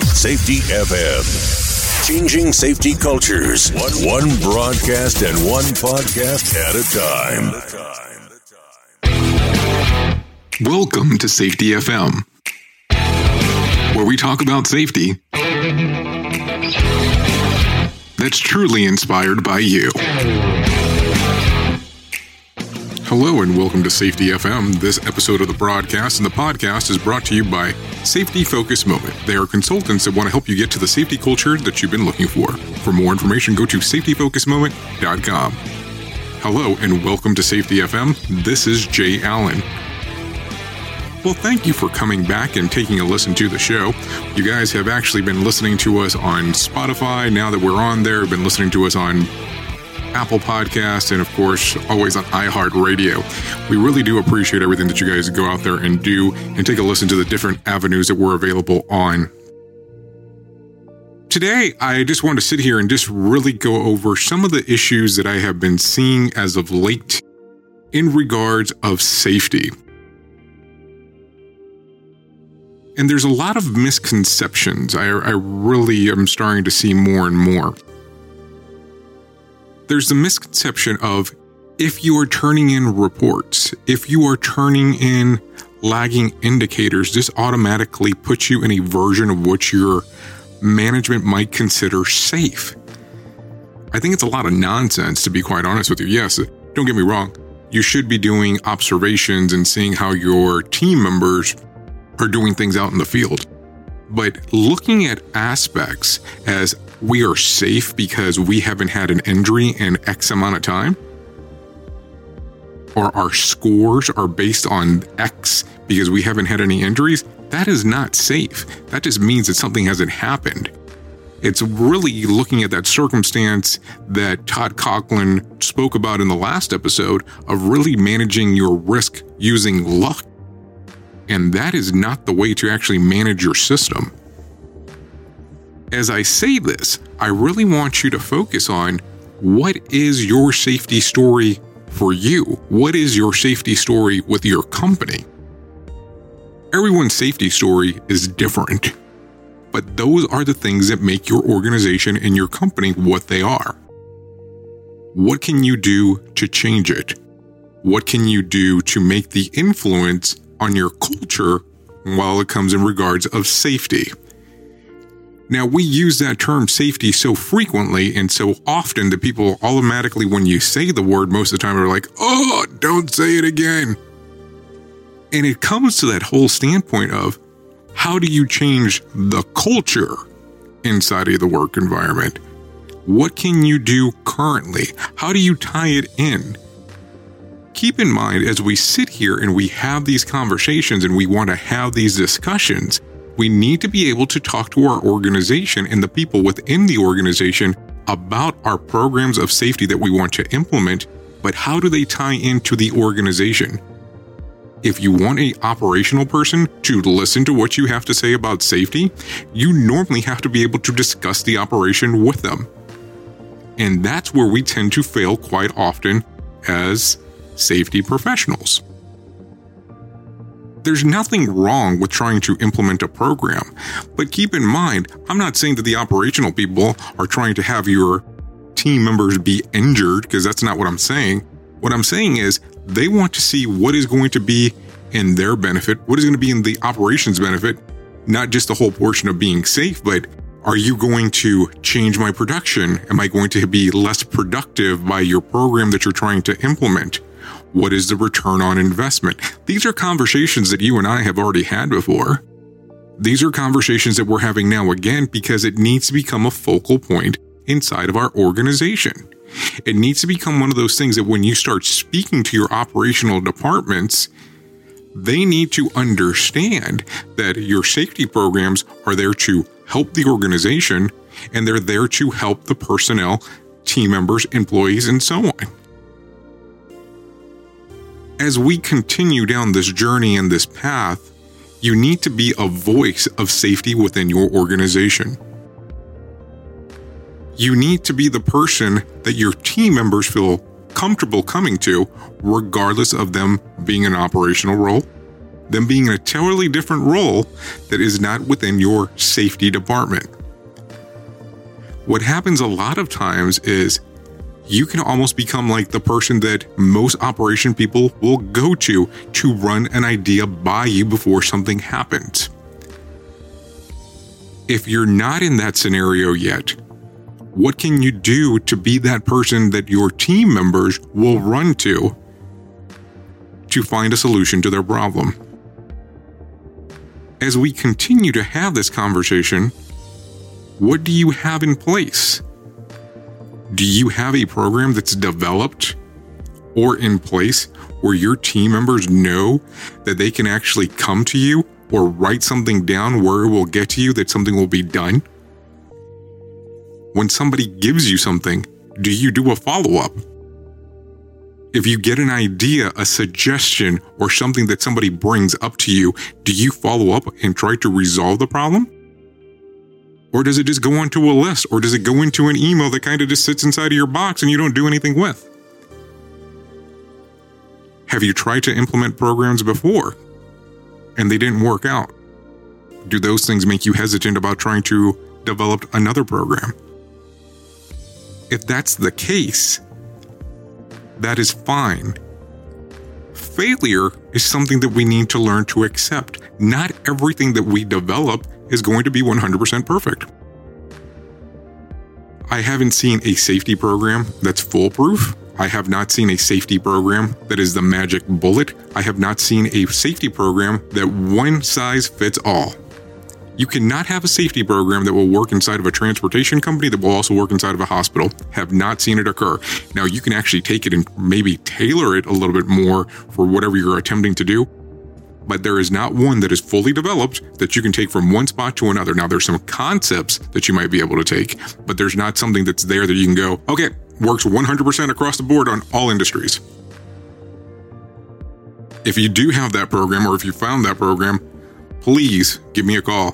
Safety FM. Changing safety cultures. One broadcast and one podcast at a time. Welcome to Safety FM, where we talk about safety that's truly inspired by you. Hello and welcome to Safety FM. This episode of the broadcast and the podcast is brought to you by Safety Focus Moment. They are consultants that want to help you get to the safety culture that you've been looking for. For more information, go to safetyfocusmoment.com. Hello and welcome to Safety FM. This is Jay Allen. Well, thank you for coming back and taking a listen to the show. You guys have actually been listening to us on Spotify. Now that we're on there, been listening to us on Apple Podcasts, and of course, always on iHeartRadio. We really do appreciate everything that you guys go out there and do and take a listen to the different avenues that we're available on. Today, I just want to sit here and just really go over some of the issues that I have been seeing as of late in regards of safety. And there's a lot of misconceptions I really am starting to see more and more. There's the misconception of if you are turning in reports, if you are turning in lagging indicators, this automatically puts you in a version of what your management might consider safe. I think it's a lot of nonsense, to be quite honest with you. Yes, don't get me wrong. You should be doing observations and seeing how your team members are doing things out in the field. But looking at aspects as we are safe because we haven't had an injury in X amount of time, or our scores are based on X because we haven't had any injuries, that is not safe. That just means that something hasn't happened. It's really looking at that circumstance that Todd Conklin spoke about in the last episode of really managing your risk using luck. And that is not the way to actually manage your system. As I say this, I really want you to focus on what is your safety story for you? What is your safety story with your company? Everyone's safety story is different, but those are the things that make your organization and your company what they are. What can you do to change it? What can you do to make the influence on your culture while it comes in regards of safety? Now, we use that term safety so frequently and so often that people automatically, when you say the word, most of the time are like, oh, don't say it again. And it comes to that whole standpoint of how do you change the culture inside of the work environment? What can you do currently? How do you tie it in? Keep in mind, as we sit here and we have these conversations and we want to have these discussions, we need to be able to talk to our organization and the people within the organization about our programs of safety that we want to implement, but how do they tie into the organization? If you want an operational person to listen to what you have to say about safety, you normally have to be able to discuss the operation with them. And that's where we tend to fail quite often as safety professionals. There's nothing wrong with trying to implement a program, but keep in mind, I'm not saying that the operational people are trying to have your team members be injured, because that's not what I'm saying. What I'm saying is they want to see what is going to be in their benefit, what is going to be in the operations benefit, not just the whole portion of being safe, but are you going to change my production? Am I going to be less productive by your program that you're trying to implement? What is the return on investment? These are conversations that you and I have already had before. These are conversations that we're having now again because it needs to become a focal point inside of our organization. It needs to become one of those things that when you start speaking to your operational departments, they need to understand that your safety programs are there to help the organization and they're there to help the personnel, team members, employees, and so on. As we continue down this journey and this path, you need to be a voice of safety within your organization. You need to be the person that your team members feel comfortable coming to, regardless of them being an operational role, them being in a totally different role that is not within your safety department. What happens a lot of times is you can almost become like the person that most operation people will go to run an idea by you before something happens. If you're not in that scenario yet, what can you do to be that person that your team members will run to find a solution to their problem? As we continue to have this conversation, what do you have in place? Do you have a program that's developed or in place where your team members know that they can actually come to you or write something down where it will get to you, that something will be done? When somebody gives you something, do you do a follow-up? If you get an idea, a suggestion, or something that somebody brings up to you, do you follow up and try to resolve the problem? Or does it just go onto a list? Or does it go into an email that kind of just sits inside of your box and you don't do anything with? Have you tried to implement programs before and they didn't work out? Do those things make you hesitant about trying to develop another program? If that's the case, that is fine. Failure is something that we need to learn to accept. Not everything that we develop is going to be 100% perfect. I haven't seen a safety program that's foolproof. I have not seen a safety program that is the magic bullet. I have not seen a safety program that one size fits all. You cannot have a safety program that will work inside of a transportation company that will also work inside of a hospital. Have not seen it occur. Now, you can actually take it and maybe tailor it a little bit more for whatever you're attempting to do, but there is not one that is fully developed that you can take from one spot to another. Now, there's some concepts that you might be able to take, but there's not something that's there that you can go, okay, works 100% across the board on all industries. If you do have that program, or if you found that program, please give me a call.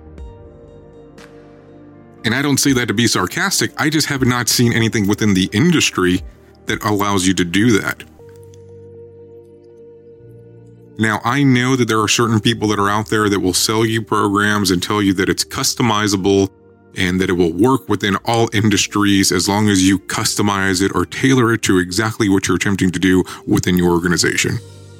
And I don't say that to be sarcastic. I just have not seen anything within the industry that allows you to do that. Now, I know that there are certain people that are out there that will sell you programs and tell you that it's customizable and that it will work within all industries as long as you customize it or tailor it to exactly what you're attempting to do within your organization.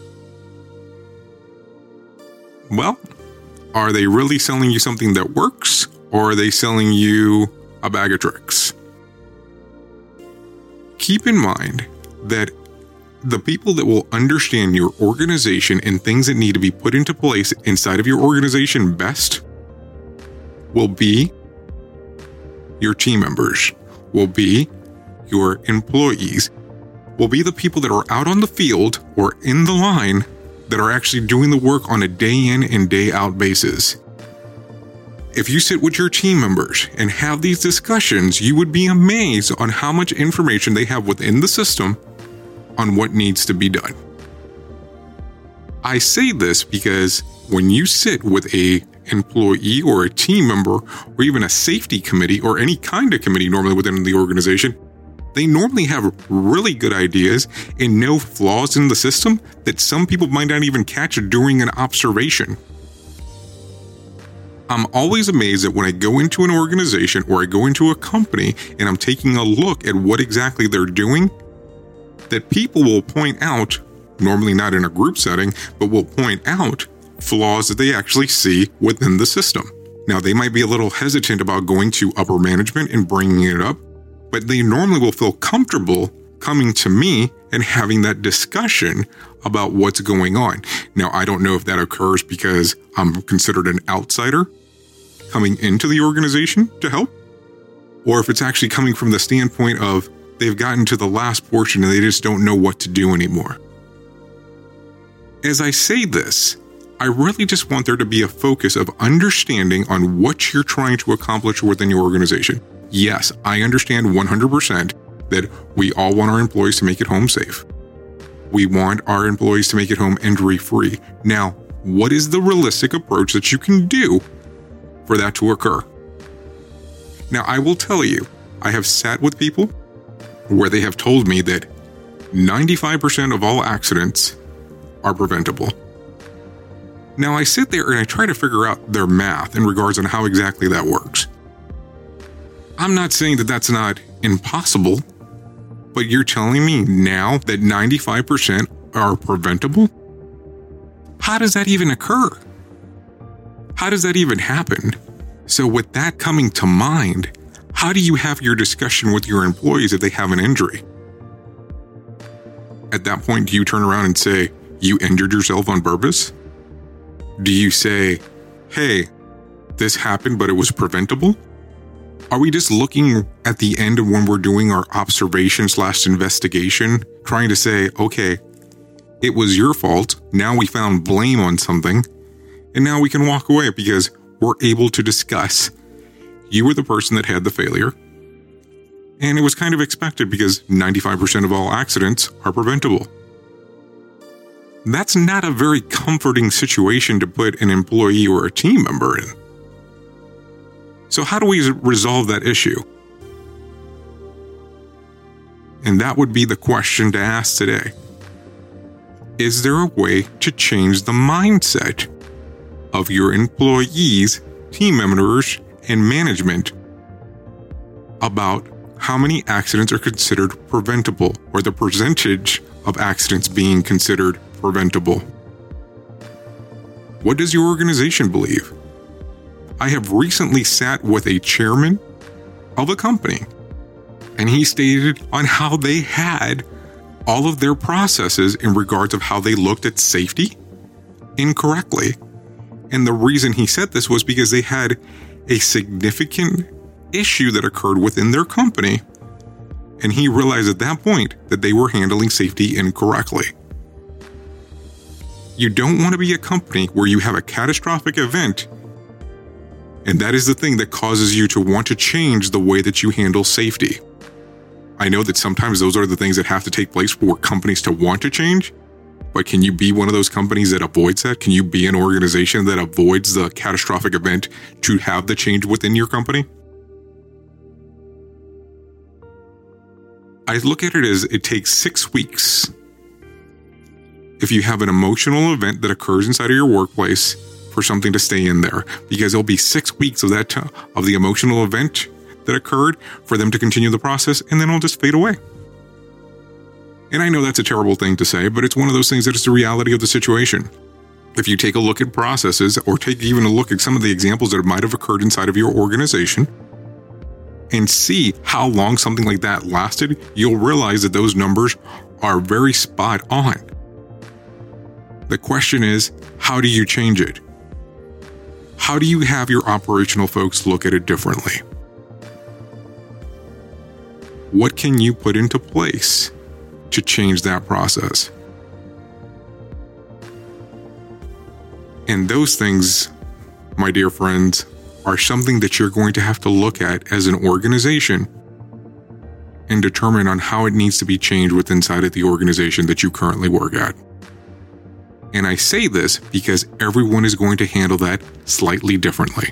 Well, are they really selling you something that works, or are they selling you a bag of tricks? Keep in mind that the people that will understand your organization and things that need to be put into place inside of your organization best will be your team members, will be your employees, will be the people that are out on the field or in the line that are actually doing the work on a day in and day out basis. If you sit with your team members and have these discussions, you would be amazed on how much information they have within the system on what needs to be done. I say this because when you sit with an employee or a team member or even a safety committee or any kind of committee normally within the organization, they normally have really good ideas and no flaws in the system that some people might not even catch during an observation. I'm always amazed that when I go into an organization or I go into a company and I'm taking a look at what exactly they're doing, that people will point out, normally not in a group setting, but will point out flaws that they actually see within the system. Now, they might be a little hesitant about going to upper management and bringing it up, but they normally will feel comfortable coming to me and having that discussion about what's going on. Now, I don't know if that occurs because I'm considered an outsider coming into the organization to help, or if it's actually coming from the standpoint of they've gotten to the last portion and they just don't know what to do anymore. As I say this, I really just want there to be a focus of understanding on what you're trying to accomplish within your organization. Yes, I understand 100% that we all want our employees to make it home safe. We want our employees to make it home injury-free. Now, what is the realistic approach that you can do for that to occur? Now, I will tell you, I have sat with people where they have told me that 95% of all accidents are preventable. Now I sit there and I try to figure out their math in regards on how exactly that works. I'm not saying that that's not impossible, but you're telling me now that 95% are preventable? How does that even occur? How does that even happen? So with that coming to mind, how do you have your discussion with your employees if they have an injury? At that point, do you turn around and say, you injured yourself on purpose? Do you say, hey, this happened, but it was preventable? Are we just looking at the end of when we're doing our observation/investigation, trying to say, okay, it was your fault, now we found blame on something, and now we can walk away because we're able to discuss you were the person that had the failure, and it was kind of expected because 95% of all accidents are preventable. That's not a very comforting situation to put an employee or a team member in. So how do we resolve that issue? And that would be the question to ask today. Is there a way to change the mindset of your employees, team members, and management about how many accidents are considered preventable, or the percentage of accidents being considered preventable? What does your organization believe? I have recently sat with a chairman of a company, and he stated on how they had all of their processes in regards of how they looked at safety incorrectly. And the reason he said this was because they had a significant issue that occurred within their company, and he realized at that point that they were handling safety incorrectly. You don't want to be a company where you have a catastrophic event, and that is the thing that causes you to want to change the way that you handle safety. I know that sometimes those are the things that have to take place for companies to want to change, but can you be one of those companies that avoids that? Can you be an organization that avoids the catastrophic event to have the change within your company? I look at it as it takes 6 weeks. If you have an emotional event that occurs inside of your workplace, for something to stay in there, because it'll be 6 weeks of that of the emotional event that occurred for them to continue the process, and then it'll just fade away. And I know that's a terrible thing to say, but it's one of those things that is the reality of the situation. If you take a look at processes, or take even a look at some of the examples that might have occurred inside of your organization, and see how long something like that lasted, you'll realize that those numbers are very spot on. The question is, how do you change it? How do you have your operational folks look at it differently? What can you put into place to change that process? And those things, my dear friends, are something that you're going to have to look at as an organization and determine on how it needs to be changed within inside of the organization that you currently work at. And I say this because everyone is going to handle that slightly differently.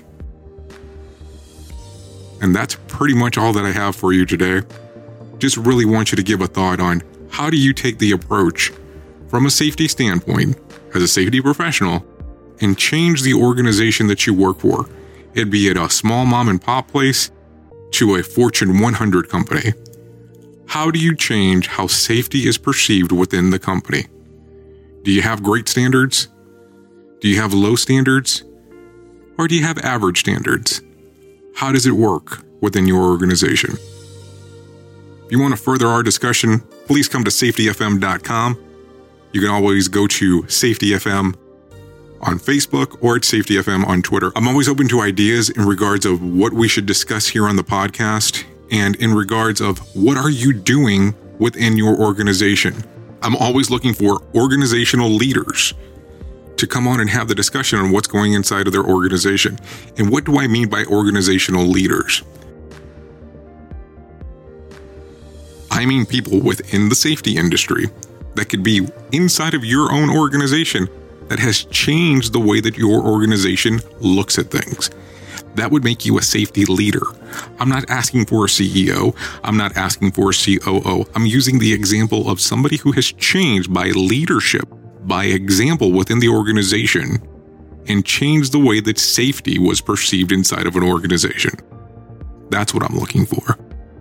And that's pretty much all that I have for you today. Just really want you to give a thought on how do you take the approach from a safety standpoint as a safety professional and change the organization that you work for, be it a small mom and pop place to a Fortune 100 company. How do you change how safety is perceived within the company? Do you have great standards? Do you have low standards? Or do you have average standards? How does it work within your organization? If you want to further our discussion, please come to safetyfm.com. You can always go to SafetyFM on Facebook or at SafetyFM on Twitter. I'm always open to ideas in regards of what we should discuss here on the podcast, and in regards of what are you doing within your organization. I'm always looking for organizational leaders to come on and have the discussion on what's going inside of their organization. And what do I mean by organizational leaders? I mean people within the safety industry that could be inside of your own organization that has changed the way that your organization looks at things. That would make you a safety leader. I'm not asking for a CEO. I'm not asking for a COO. I'm using the example of somebody who has changed by leadership, by example within the organization, and change the way that safety was perceived inside of an organization. That's what I'm looking for.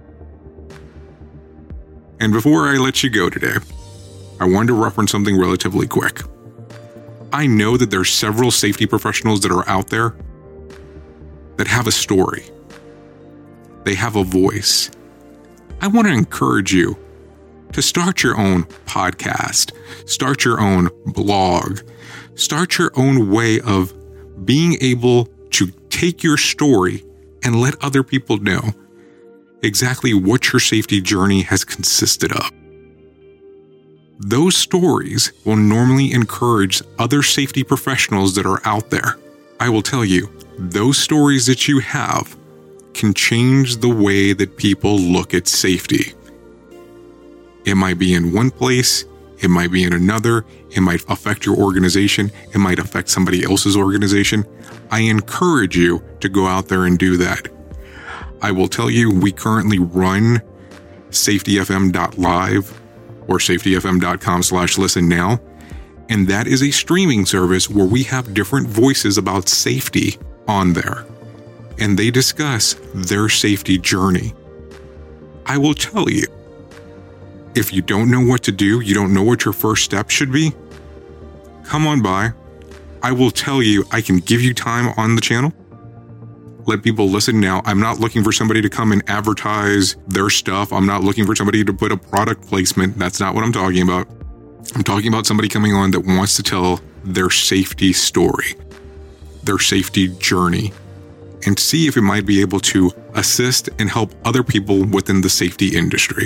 And before I let you go today, I wanted to reference something relatively quick. I know that there's several safety professionals that are out there that have a story. They have a voice. I want to encourage you to start your own podcast, start your own blog, start your own way of being able to take your story and let other people know exactly what your safety journey has consisted of. Those stories will normally encourage other safety professionals that are out there. I will tell you, those stories that you have can change the way that people look at safety. It might be in one place, it might be in another, it might affect your organization, it might affect somebody else's organization. I encourage you to go out there and do that. I will tell you, we currently run safetyfm.live or safetyfm.com/listen now. And that is a streaming service where we have different voices about safety on there. And they discuss their safety journey. I will tell you, if you don't know what to do, you don't know what your first step should be, come on by. I will tell you, I can give you time on the channel. Let people listen now. I'm not looking for somebody to come and advertise their stuff. I'm not looking for somebody to put a product placement. That's not what I'm talking about. I'm talking about somebody coming on that wants to tell their safety story, their safety journey, and see if it might be able to assist and help other people within the safety industry.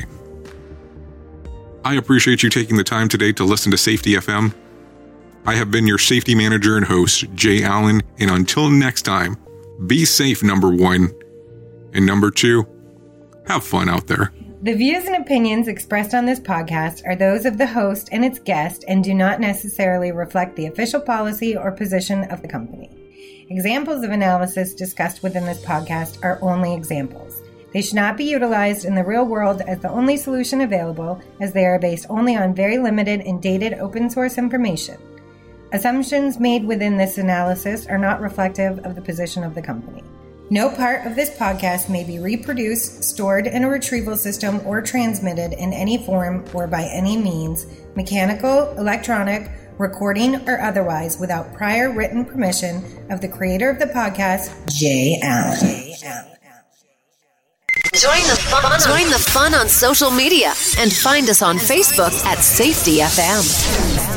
I appreciate you taking the time today to listen to Safety FM. I have been your safety manager and host, Jay Allen, and until next time, be safe, number one. And number two, have fun out there. The views and opinions expressed on this podcast are those of the host and its guest and do not necessarily reflect the official policy or position of the company. Examples of analysis discussed within this podcast are only examples. They should not be utilized in the real world as the only solution available, as they are based only on very limited and dated open source information. Assumptions made within this analysis are not reflective of the position of the company. No part of this podcast may be reproduced, stored in a retrieval system, or transmitted in any form or by any means, mechanical, electronic, recording, or otherwise, without prior written permission of the creator of the podcast, Jay Allen. Join the fun on social media and find us on Facebook at Safety FM.